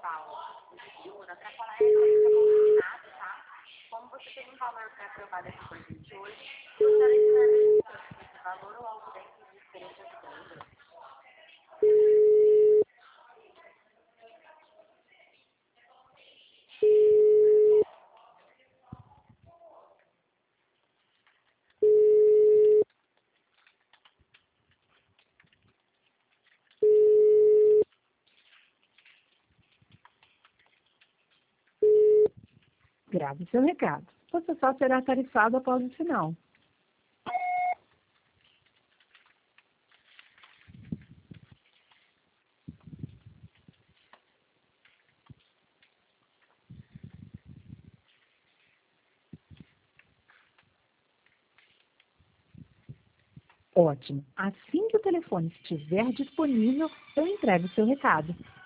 Paula. Viu? Não atrapalhar a coisa combinado, tá? Como você tem um valor pré-aprovado aqui por 28, eu quero escrever esse valor ou algo dentro de diferente ajudando. Grave seu recado. Você só será tarifado após o sinal. Ótimo. Assim que o telefone estiver disponível, eu entrego seu recado.